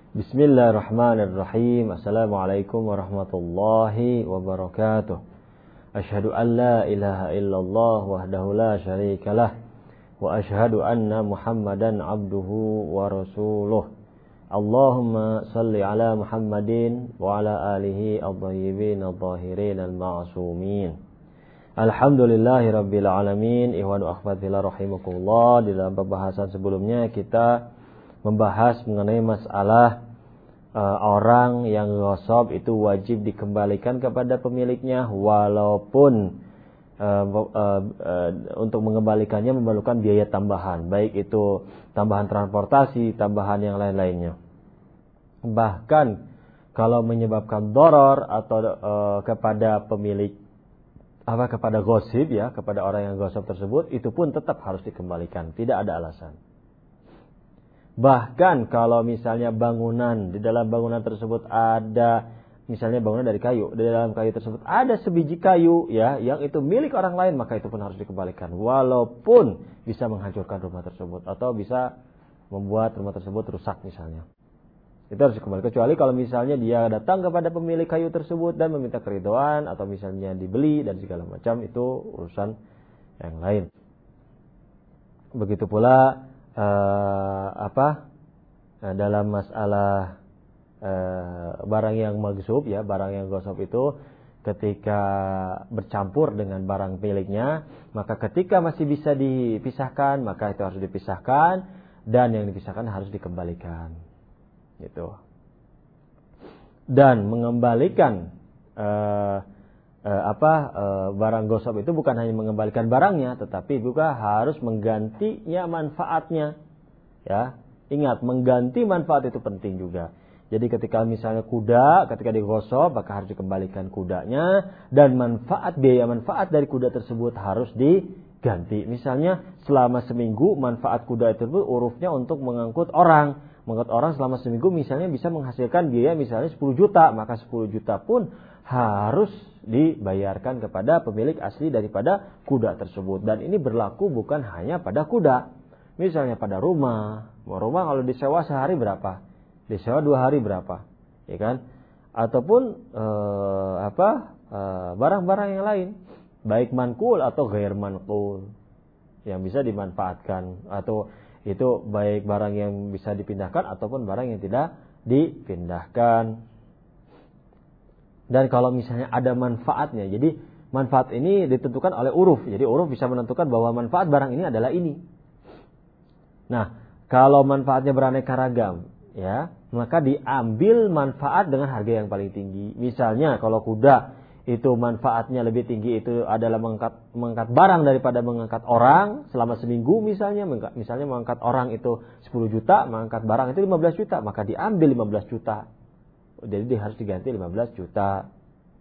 Bismillahirrahmanirrahim. Assalamualaikum warahmatullahi wabarakatuh. Asyhadu an la ilaha illallah wahdahu la syarikalah wa asyhadu anna Muhammadan abduhu wa rasuluh. Allahumma salli ala Muhammadin wa ala alihi adh-dhayyibin adh-dhahirin al-ma'sumin. Alhamdulillahi rabbil alamin. Ihwanu akhwatillah rahimakumullah. Di dalam pembahasan sebelumnya kita membahas mengenai masalah orang yang ghasab itu wajib dikembalikan kepada pemiliknya walaupun untuk mengembalikannya memerlukan biaya tambahan, baik itu tambahan transportasi, tambahan yang lain-lainnya. Bahkan kalau menyebabkan doror atau kepada pemilik kepada ghasib ya, kepada orang yang ghasab tersebut, itu pun tetap harus dikembalikan, tidak ada alasan. Bahkan kalau misalnya bangunan, di dalam bangunan tersebut ada misalnya bangunan dari kayu, di dalam kayu tersebut ada sebiji kayu ya yang itu milik orang lain, maka itu pun harus dikembalikan walaupun bisa menghancurkan rumah tersebut atau bisa membuat rumah tersebut rusak misalnya. Itu harus dikembalikan, kecuali kalau misalnya dia datang kepada pemilik kayu tersebut dan meminta keridhaan atau misalnya dibeli dan segala macam, itu urusan yang lain. Begitu pula dalam masalah barang yang maghsub ya, barang yang ghasab itu ketika bercampur dengan barang miliknya, maka ketika masih bisa dipisahkan maka itu harus dipisahkan, dan yang dipisahkan harus dikembalikan gitu. Dan mengembalikan barang ghasab itu bukan hanya mengembalikan barangnya, tetapi juga harus menggantinya manfaatnya. Ya, ingat, mengganti manfaat itu penting juga. Jadi ketika misalnya kuda, ketika dighasab maka harus dikembalikan kudanya, dan biaya manfaat dari kuda tersebut harus diganti. Misalnya selama seminggu manfaat kuda itu urufnya untuk mengangkut orang. Mengangkut orang selama seminggu misalnya bisa menghasilkan biaya misalnya 10 juta, maka 10 juta pun harus dibayarkan kepada pemilik asli daripada kuda tersebut. Dan ini berlaku bukan hanya pada kuda. Misalnya pada rumah kalau disewa sehari berapa? Disewa 2 hari berapa? Ya kan? Ataupun barang-barang yang lain, baik manqul atau ghair manqul yang bisa dimanfaatkan, atau itu baik barang yang bisa dipindahkan ataupun barang yang tidak dipindahkan. Dan kalau misalnya ada manfaatnya, jadi manfaat ini ditentukan oleh uruf. Jadi uruf bisa menentukan bahwa manfaat barang ini adalah ini. Nah, kalau manfaatnya beraneka ragam, ya, maka diambil manfaat dengan harga yang paling tinggi. Misalnya kalau kuda itu manfaatnya lebih tinggi, itu adalah mengangkat barang daripada mengangkat orang selama seminggu misalnya mengangkat orang itu 10 juta, mengangkat barang itu 15 juta, maka diambil 15 juta. Jadi dia harus diganti 15 juta.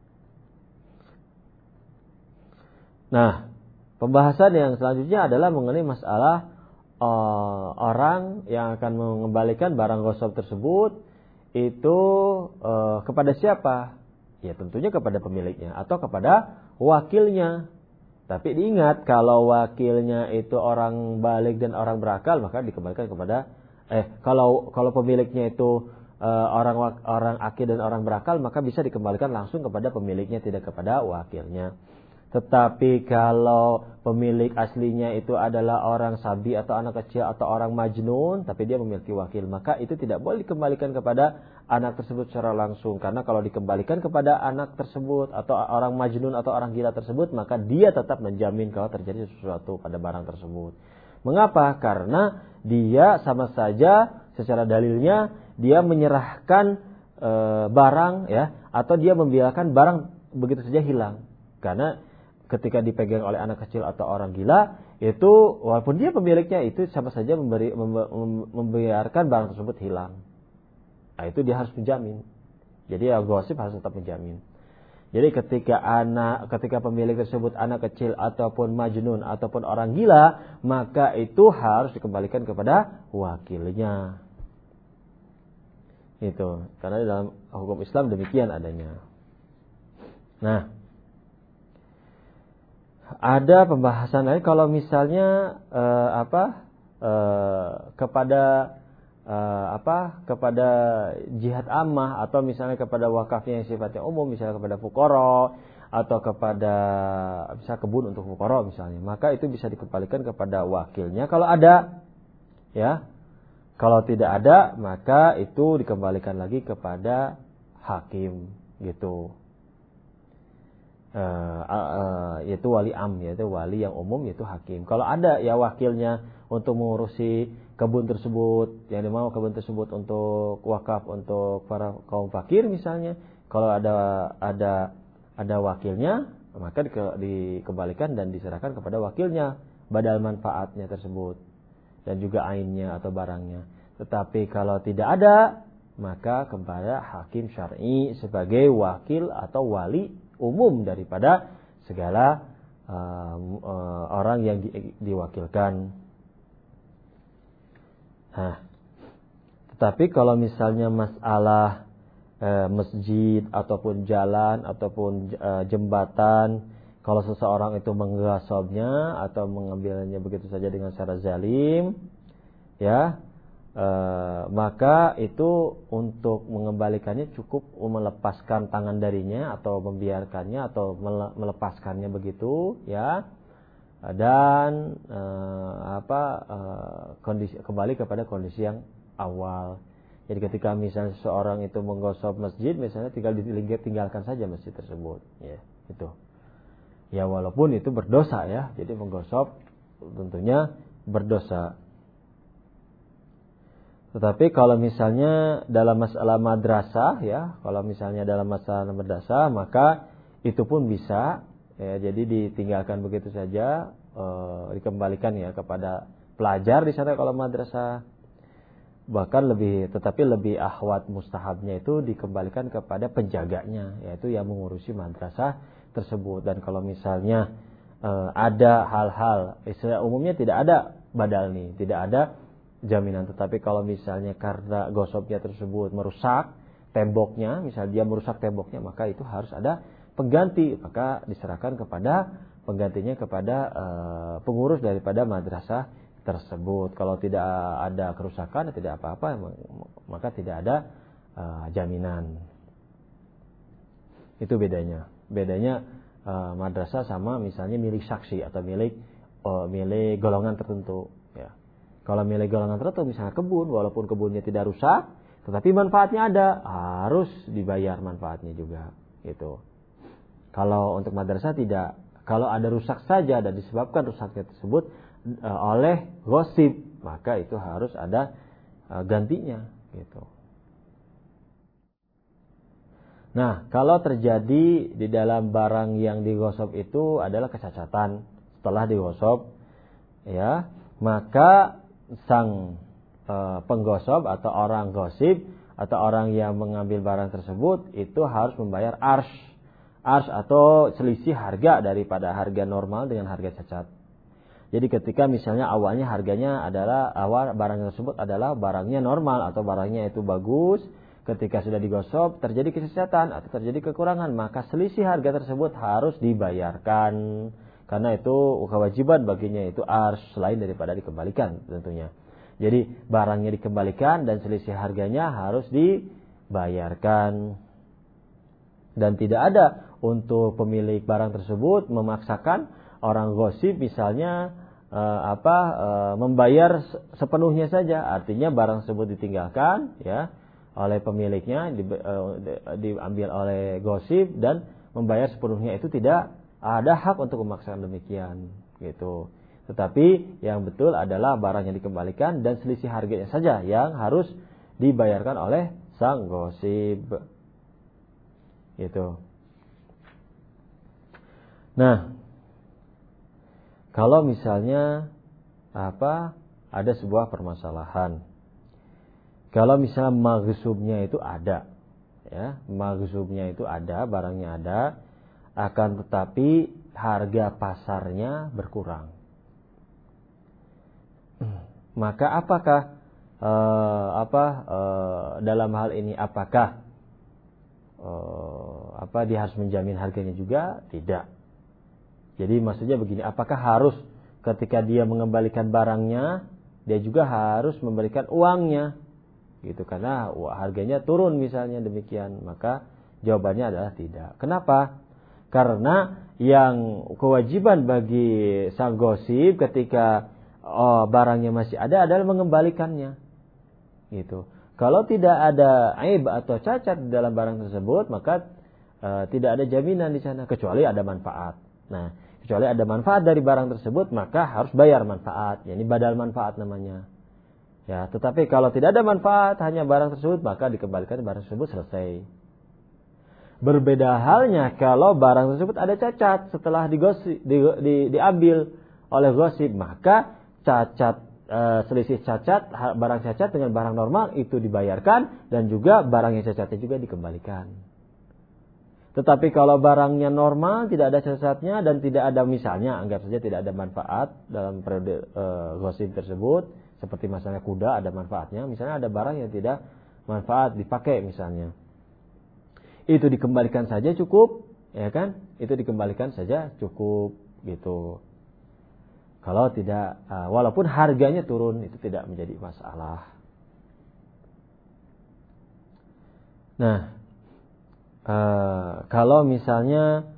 Nah, pembahasan yang selanjutnya adalah mengenai masalah orang yang akan mengembalikan barang ghasab tersebut itu kepada siapa? Ya tentunya kepada pemiliknya atau kepada wakilnya. Tapi diingat, kalau wakilnya itu orang baligh dan orang berakal, maka dikembalikan kepada kalau pemiliknya itu orang akil dan orang berakal, maka bisa dikembalikan langsung kepada pemiliknya, tidak kepada wakilnya. Tetapi kalau pemilik aslinya itu adalah orang sabi atau anak kecil atau orang majnun, tapi dia memiliki wakil, maka itu tidak boleh dikembalikan kepada anak tersebut secara langsung. Karena kalau dikembalikan kepada anak tersebut atau orang majnun atau orang gila tersebut, maka dia tetap menjamin kalau terjadi sesuatu pada barang tersebut. Mengapa? Karena dia sama saja secara dalilnya dia menyerahkan barang ya, atau dia membiarkan barang begitu saja hilang. Karena ketika dipegang oleh anak kecil atau orang gila, itu walaupun dia pemiliknya, itu sama saja membiarkan barang tersebut hilang. Nah, itu dia harus menjamin. Jadi ghasib harus tetap menjamin. Jadi ketika pemilik tersebut anak kecil ataupun majnun ataupun orang gila, maka itu harus dikembalikan kepada wakilnya. Itu karena dalam hukum Islam demikian adanya. Nah, ada pembahasan lain kalau misalnya kepada kepada jihad ammah atau misalnya kepada wakafnya yang sifatnya umum, misalnya kepada fuqara atau kepada bisa kebun untuk fuqara misalnya, maka itu bisa dikembalikan kepada wakilnya kalau ada, ya. Kalau tidak ada, maka itu dikembalikan lagi kepada hakim gitu. Yaitu wali am, yaitu wali yang umum, yaitu hakim. Kalau ada ya wakilnya untuk mengurusi kebun tersebut, yang dimau kebun tersebut untuk wakaf untuk para kaum fakir misalnya, kalau ada wakilnya, maka dikembalikan dan diserahkan kepada wakilnya badal manfaatnya tersebut dan juga ainnya atau barangnya. Tetapi kalau tidak ada, maka kepada hakim syar'i sebagai wakil atau wali umum daripada segala orang yang diwakilkan. Nah, tetapi kalau misalnya masalah masjid ataupun jalan ataupun jembatan, kalau seseorang itu menggasabnya atau mengambilnya begitu saja dengan cara zalim, ya, maka itu untuk mengembalikannya cukup melepaskan tangan darinya atau membiarkannya atau melepaskannya begitu, ya, dan kondisi kembali kepada kondisi yang awal. Jadi ketika misalnya seseorang itu menggosok masjid, misalnya tinggalkan saja masjid tersebut, ya, itu. Ya walaupun itu berdosa, ya. Jadi menggosok tentunya berdosa. Tetapi kalau misalnya dalam masalah madrasah, ya, kalau misalnya dalam masalah madrasah, maka itu pun bisa, ya, jadi ditinggalkan begitu saja, dikembalikan ya kepada pelajar di sana kalau madrasah. Bahkan tetapi lebih ahwat mustahabnya itu dikembalikan kepada penjaganya, yaitu yang mengurusi madrasah tersebut. Dan kalau misalnya ada hal-hal, istilah umumnya tidak ada badal nih, tidak ada jaminan. Tetapi kalau misalnya karena gosoknya tersebut merusak temboknya, misalnya dia merusak temboknya, maka itu harus ada pengganti, maka diserahkan kepada penggantinya kepada pengurus daripada madrasah tersebut. Kalau tidak ada kerusakan, tidak apa-apa, maka tidak ada jaminan. Itu bedanya. Bedanya madrasah sama misalnya milik saksi atau milik golongan tertentu. Ya. Kalau milik golongan tertentu, misalnya kebun, walaupun kebunnya tidak rusak, tetapi manfaatnya ada, harus dibayar manfaatnya juga. Gitu. Kalau untuk madrasah tidak. Kalau ada rusak saja dan disebabkan rusaknya tersebut oleh ghosib, maka itu harus ada gantinya, gitu. Nah, kalau terjadi di dalam barang yang digosok itu adalah kecacatan setelah digosok, ya, maka sang penggosok atau orang ghosib atau orang yang mengambil barang tersebut itu harus membayar ars atau selisih harga daripada harga normal dengan harga cacat. Jadi ketika misalnya awalnya harganya adalah barang tersebut adalah barangnya normal atau barangnya itu bagus, ketika sudah digosok terjadi kecacatan atau terjadi kekurangan, maka selisih harga tersebut harus dibayarkan. Karena itu kewajiban baginya itu ars selain daripada dikembalikan tentunya. Jadi barangnya dikembalikan dan selisih harganya harus dibayarkan. Dan tidak ada untuk pemilik barang tersebut memaksakan orang ghosib misalnya membayar sepenuhnya saja. Artinya barang tersebut ditinggalkan, ya, oleh pemiliknya, diambil oleh ghosib dan membayar sepenuhnya, itu tidak ada hak untuk memaksakan demikian, gitu. Tetapi yang betul adalah barang yang dikembalikan dan selisih harganya saja yang harus dibayarkan oleh sang ghosib. Gitu. Nah, kalau misalnya ada sebuah permasalahan. Kalau misalnya maghsubnya itu ada, ya, maghsubnya itu ada, barangnya ada, akan tetapi harga pasarnya berkurang. Maka apakah dalam hal ini apakah dia harus menjamin harganya juga? Tidak. Jadi maksudnya begini, apakah harus ketika dia mengembalikan barangnya, dia juga harus memberikan uangnya? gitu, karena harganya turun misalnya demikian, maka jawabannya adalah tidak. Kenapa? Karena yang kewajiban bagi sang gosip ketika barangnya masih ada adalah mengembalikannya, gitu. Kalau tidak ada aib atau cacat di dalam barang tersebut, maka tidak ada jaminan di sana kecuali ada manfaat. Nah, kecuali ada manfaat dari barang tersebut, maka harus bayar manfaat. Ini badal manfaat namanya. Ya, tetapi kalau tidak ada manfaat, hanya barang tersebut, maka dikembalikan barang tersebut, selesai. Berbeda halnya kalau barang tersebut ada cacat setelah diambil oleh gosip, maka selisih cacat, barang cacat dengan barang normal itu dibayarkan, dan juga barang yang cacatnya juga dikembalikan. Tetapi kalau barangnya normal, tidak ada cacatnya dan tidak ada, misalnya anggap saja tidak ada manfaat dalam periode gosip tersebut, seperti misalnya kuda ada manfaatnya, misalnya ada barang yang tidak manfaat dipakai misalnya, itu dikembalikan saja cukup, ya kan? Itu dikembalikan saja cukup, gitu. Kalau tidak, walaupun harganya turun, itu tidak menjadi masalah. Nah, kalau misalnya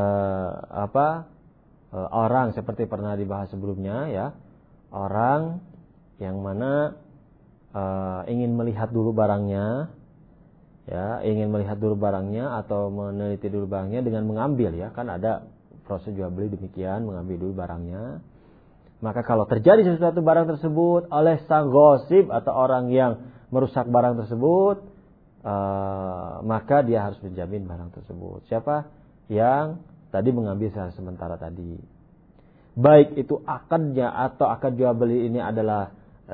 orang seperti pernah dibahas sebelumnya, ya, orang yang mana ingin melihat dulu barangnya, ya, ingin melihat dulu barangnya atau meneliti dulu barangnya dengan mengambil, ya, kan ada proses jual beli demikian, mengambil dulu barangnya. Maka kalau terjadi sesuatu barang tersebut oleh sang gosip atau orang yang merusak barang tersebut, maka dia harus menjamin barang tersebut. Siapa? Yang tadi mengambil secara sementara tadi. Baik itu akadnya atau akad jual beli ini adalah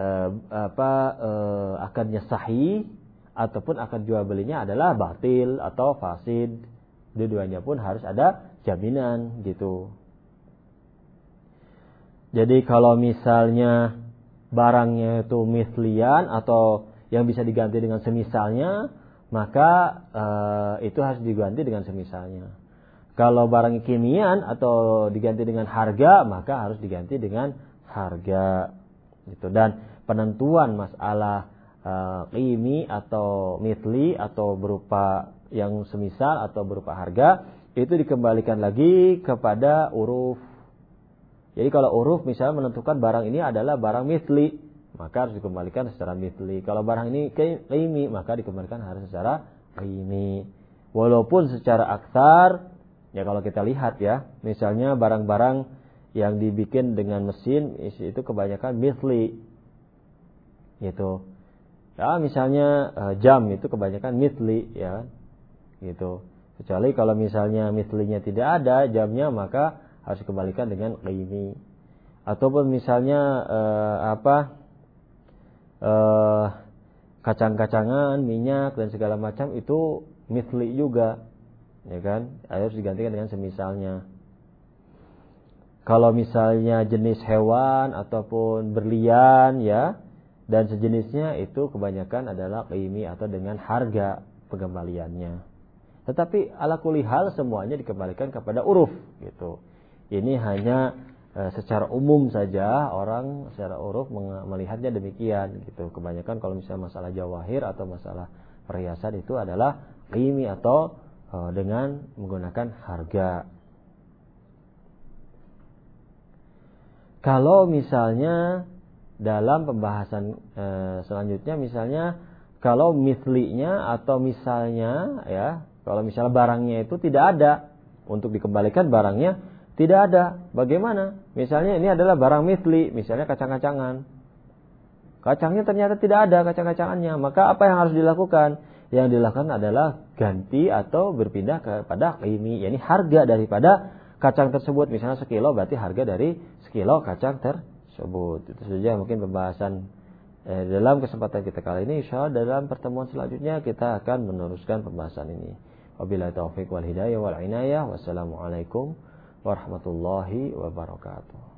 akadnya sahih, ataupun akad jual belinya adalah batil atau fasid. Dua-duanya pun harus ada jaminan, gitu. Jadi kalau misalnya barangnya itu mislian atau yang bisa diganti dengan semisalnya, maka itu harus diganti dengan semisalnya. Kalau barang kimian atau diganti dengan harga, maka harus diganti dengan harga, gitu. Dan penentuan masalah qimi atau misli atau berupa yang semisal atau berupa harga, itu dikembalikan lagi kepada uruf. Jadi kalau uruf misalnya menentukan barang ini adalah barang misli, maka harus dikembalikan secara misli. Kalau barang ini qimi, maka dikembalikan harus secara qimi. Walaupun secara aksar, ya kalau kita lihat, ya, misalnya barang-barang yang dibikin dengan mesin itu kebanyakan misli, gitu. Ya, misalnya jam itu kebanyakan misli, ya, gitu. Kecuali kalau misalnya mislinya tidak ada jamnya, maka harus dikembalikan dengan qimi. Ataupun misalnya kacang-kacangan, minyak dan segala macam itu misli juga, ya kan? Harus digantikan dengan semisalnya. Kalau misalnya jenis hewan ataupun berlian, ya, dan sejenisnya, itu kebanyakan adalah qimi atau dengan harga pengembaliannya. Tetapi ala kulli hal semuanya dikembalikan kepada uruf, gitu. Ini hanya secara umum saja, orang secara uruf melihatnya demikian, gitu. Kebanyakan kalau misalnya masalah jawahir atau masalah perhiasan itu adalah qimi atau dengan menggunakan harga. Kalau misalnya dalam pembahasan selanjutnya, misalnya kalau mislinya atau misalnya, ya, kalau misalnya barangnya itu tidak ada untuk dikembalikan, barangnya tidak ada, bagaimana? Misalnya ini adalah barang misli, misalnya kacang-kacangan. Kacangnya ternyata tidak ada kacang-kacangannya, maka apa yang harus dilakukan? Yang dilakukan adalah ganti atau berpindah kepada qimi, yakni harga daripada kacang tersebut. Misalnya sekilo, berarti harga dari sekilo kacang tersebut. Itu saja mungkin pembahasan dalam kesempatan kita kali ini. Insyaallah dalam pertemuan selanjutnya kita akan meneruskan pembahasan ini. Wabillahi taufiq wal hidayah wal inayah. Wassalamualaikum warahmatullahi wabarakatuh.